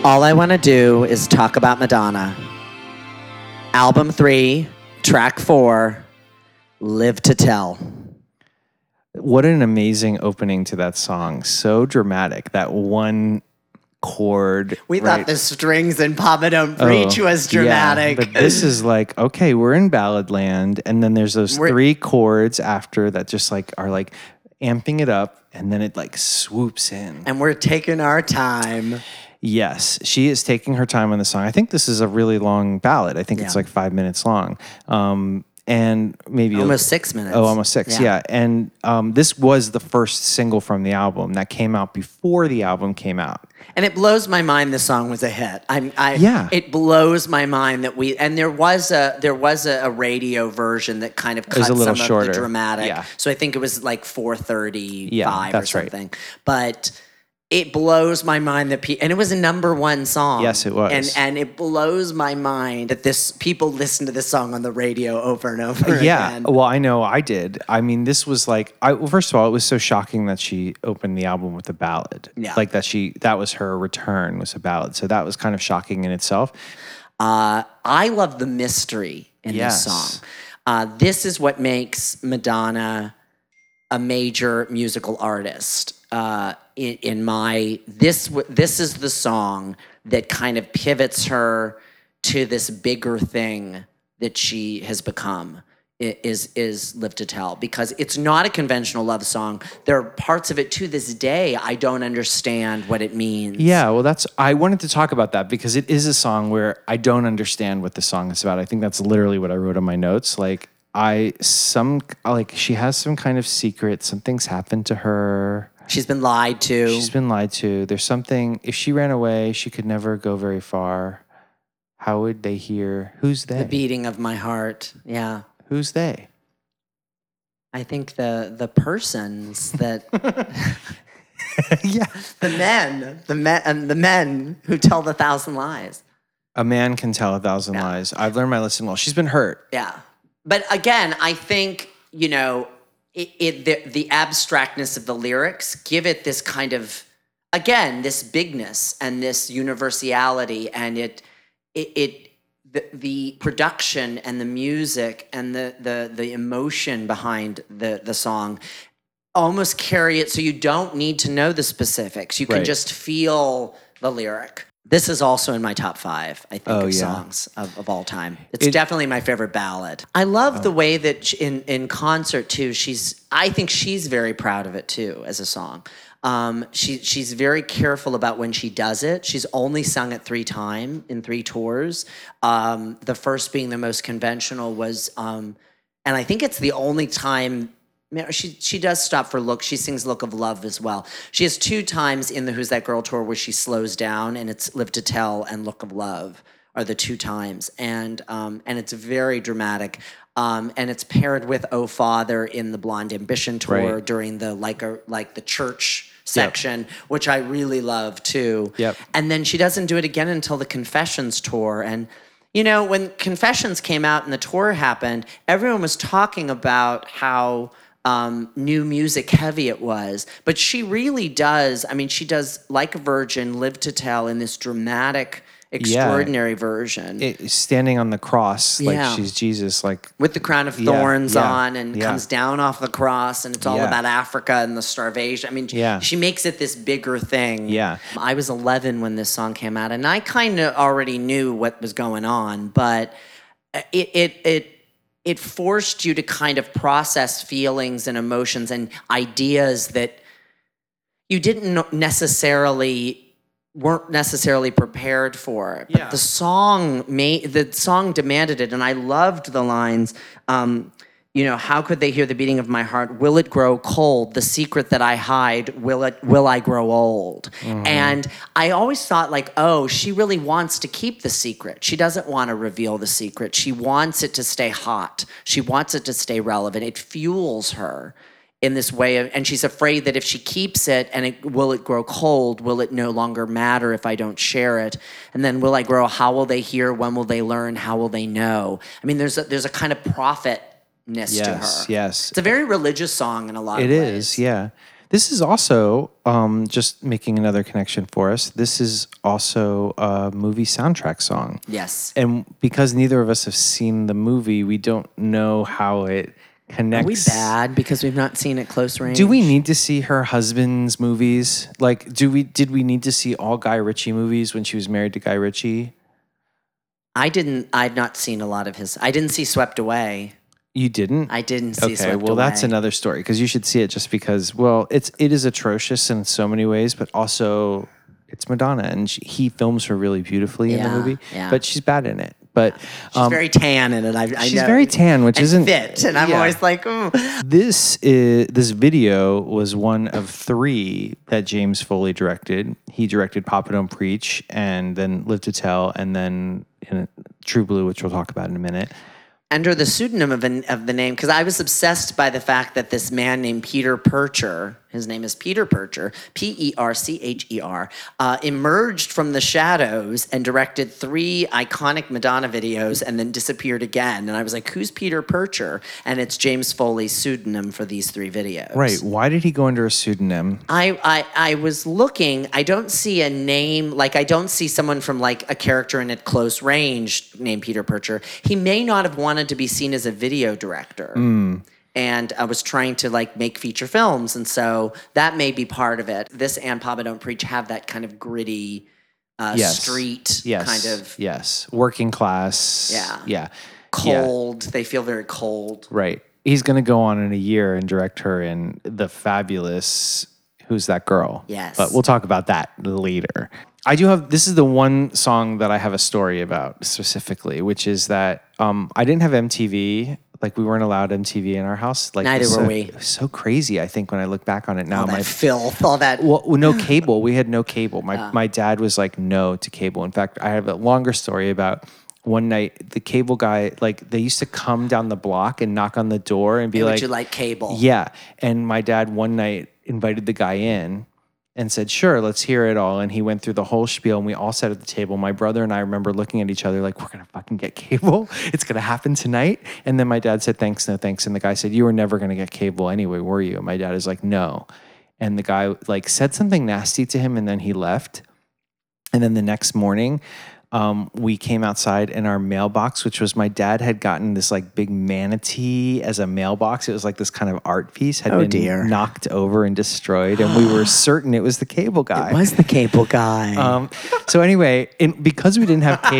All I Want to Do Is Talk About Madonna. Album 3, track 4, Live to Tell. What an amazing opening to that song. So dramatic. That one chord. We thought the strings in Papa Don't Preach was dramatic. Yeah, but this is like, okay, we're in ballad land. And then there's those 3 chords after that just like are like amping it up. And then it like swoops in. And we're taking our time. Yes, she is taking her time on the song. I think this is a really long ballad. I think it's like 5 minutes long. And maybe almost 6 minutes. Oh, almost 6. Yeah. And this was the first single from the album that came out before the album came out. And it blows my mind this song was a hit. It blows my mind that there was a radio version that kind of cut some of the dramatic. Yeah. So I think it was like 4:35 or something. Right. But it blows my mind that and it was a number 1 song. Yes, it was. And it blows my mind that people listen to this song on the radio over and over again. Yeah, well, I know I did. I mean, this was like, first of all, it was so shocking that she opened the album with a ballad. Yeah. Like that was her return, was a ballad. So that was kind of shocking in itself. I love the mystery in this song. This is what makes Madonna a major musical artist. This is the song that kind of pivots her to this bigger thing that she has become. Is Live to Tell, because it's not a conventional love song. There are parts of it to this day I don't understand what it means. Yeah, well, I wanted to talk about that because it is a song where I don't understand what the song is about. I think that's literally what I wrote on my notes. Like she has some kind of secret. Something's happened to her. She's been lied to. There's something. If she ran away, she could never go very far. How would they hear? Who's they? The beating of my heart. Yeah. Who's they? I think the persons that. Yeah. The men who tell 1,000 lies. A man can tell 1,000 lies. I've learned my lesson well. She's been hurt. Yeah. But again, I think, the abstractness of the lyrics give it this kind of, again, this bigness and this universality, and the production and the music and the emotion behind the song almost carry it so you don't need to know the specifics. You can just feel the lyric. This is also in my top 5, I think, of songs of all time. It's definitely my favorite ballad. I love the way that in concert, too, I think she's very proud of it, too, as a song. She's very careful about when she does it. She's only sung it 3 times in 3 tours. The first being the most conventional was, and I think it's the only time. She does stop for Look. She sings Look of Love as well. She has 2 times in the Who's That Girl tour where she slows down, and it's Live to Tell and Look of Love are the 2 times. And it's very dramatic. And it's paired with Oh Father in the Blonde Ambition tour during the the church section, which I really love too. Yep. And then she doesn't do it again until the Confessions tour. And when Confessions came out and the tour happened, everyone was talking about how new music heavy it was. But she really does, she does Like a Virgin, Live to Tell in this dramatic, extraordinary version. Standing on the cross like she's Jesus. With the crown of thorns on and comes down off the cross, and it's all about Africa and the starvation. She makes it this bigger thing. Yeah. I was 11 when this song came out, and I kind of already knew what was going on, but it forced you to kind of process feelings and emotions and ideas that you weren't necessarily prepared for. But the song demanded it, and I loved the lines. How could they hear the beating of my heart? Will it grow cold? The secret that I hide, will I grow old? Mm-hmm. And I always thought she really wants to keep the secret. She doesn't want to reveal the secret. She wants it to stay hot. She wants it to stay relevant. It fuels her in this way and she's afraid that if she keeps it and will it grow cold? Will it no longer matter if I don't share it? And then will I grow? How will they hear? When will they learn? How will they know? There's a kind of prophet to her. Yes. It's a very religious song in a lot of ways. It is, yeah. This is also, just making another connection for us, this is also a movie soundtrack song. Yes. And because neither of us have seen the movie, we don't know how it connects. Are we bad because we've not seen it close range? Do we need to see her husband's movies? Like, did we need to see all Guy Ritchie movies when she was married to Guy Ritchie? I've not seen a lot of his. I didn't see Swept Away. You didn't? I didn't see Swept Away. Okay, well, that's another story because you should see it just because, well, it is atrocious in so many ways, but also it's Madonna and he films her really beautifully in the movie, but she's bad in it. But she's very tan in it. I she's know. very tan, which isn't fit, and I'm always like, ooh. This video was one of 3 that James Foley directed. He directed Papa Don't Preach, and then Live to Tell, and then True Blue, which we'll talk about in a minute. Under the pseudonym of the name, because I was obsessed by the fact that this man named Peter Percher, his name is Peter Percher, Percher, emerged from the shadows and directed 3 iconic Madonna videos and then disappeared again. And I was like, who's Peter Percher? And it's James Foley's pseudonym for these 3 videos. Right. Why did he go under a pseudonym? I was looking. I don't see a name. Like, I don't see someone from, like, a character in At Close Range named Peter Percher. He may not have wanted to be seen as a video director. And I was trying to like make feature films. And so that may be part of it. This and Papa Don't Preach have that kind of gritty street kind of. Yes. Working class. Yeah. Yeah. Cold. Yeah. They feel very cold. Right. He's going to go on in a year and direct her in the fabulous Who's That Girl? Yes. But we'll talk about that later. This is the one song that I have a story about specifically, which is that I didn't have MTV. Like, we weren't allowed MTV in our house. Like, neither were we. It was so crazy, I think, when I look back on it now. All that filth, all that. Well, no cable. We had no cable. My dad was like, no to cable. In fact, I have a longer story about one night, the cable guy, like, they used to come down the block and knock on the door and be like, would you like cable? Yeah. And my dad one night invited the guy in and said, sure, let's hear it all. And he went through the whole spiel and we all sat at the table. My brother and I remember looking at each other like, we're going to fucking get cable. It's going to happen tonight. And then my dad said, thanks, no thanks. And the guy said, you were never going to get cable anyway, were you? And my dad is like, no. And the guy like said something nasty to him and then he left. And then the next morning, we came outside and our mailbox, which was my dad had gotten this like big manatee as a mailbox. It was like this kind of art piece had been knocked over and destroyed. And we were certain it was the cable guy. It was the cable guy. So anyway, because we didn't have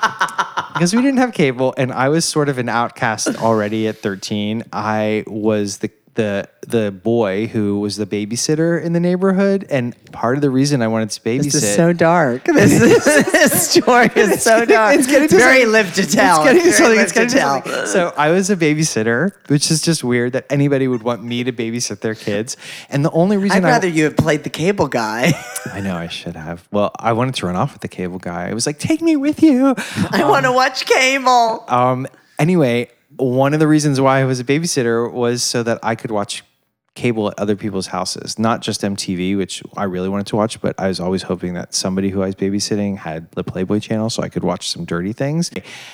cable, and I was sort of an outcast already at 13, I was the boy who was the babysitter in the neighborhood, and part of the reason I wanted to babysit. This is so dark. This story is so dark. It's very Live to Tell. It's getting to tell. So I was a babysitter, which is just weird that anybody would want me to babysit their kids. And the only reason I'd rather you have played the cable guy. I know I should have. Well, I wanted to run off with the cable guy. I was like, take me with you. I want to watch cable. Anyway. One of the reasons why I was a babysitter was so that I could watch cable at other people's houses, not just MTV, which I really wanted to watch, but I was always hoping that somebody who I was babysitting had the Playboy channel so I could watch some dirty things.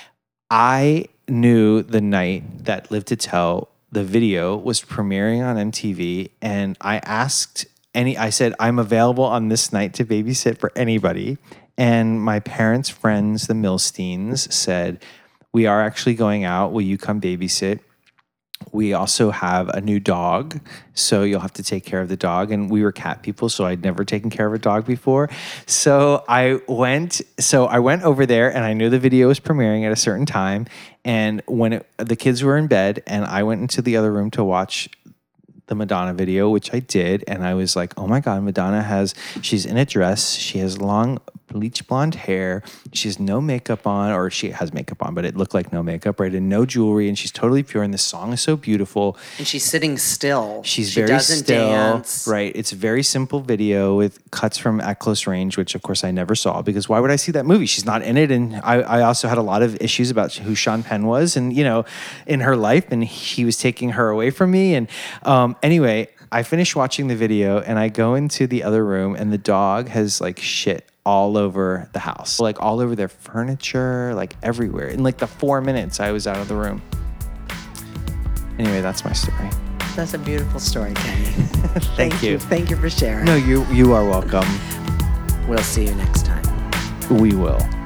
I knew the night that Live to Tell, the video, was premiering on MTV, and I said, I'm available on this night to babysit for anybody. And my parents' friends, the Milsteins, said, we are actually going out. Will you come babysit? We also have a new dog, so you'll have to take care of the dog. And we were cat people, so I'd never taken care of a dog before. So I went over there, and I knew the video was premiering at a certain time. And when the kids were in bed, and I went into the other room to watch the Madonna video, which I did, and I was like, oh my God, she's in a dress, she has long bleach blonde hair, she has no makeup on, or she has makeup on, but it looked like no makeup, right? And no jewelry, and she's totally pure, and the song is so beautiful. And she's sitting still. She doesn't still, dance. Right. It's a very simple video with cuts from At Close Range, which of course I never saw, because why would I see that movie? She's not in it, and I also had a lot of issues about who Sean Penn was, and in her life, and he was taking her away from me, and anyway, I finished watching the video, and I go into the other room, and the dog has like shit all over the house, like all over their furniture, like everywhere. In like the 4 minutes I was out of the room. Anyway, that's my story. That's a beautiful story, Kenny. Thank you. Thank you for sharing. No, you are welcome. We'll see you next time. We will.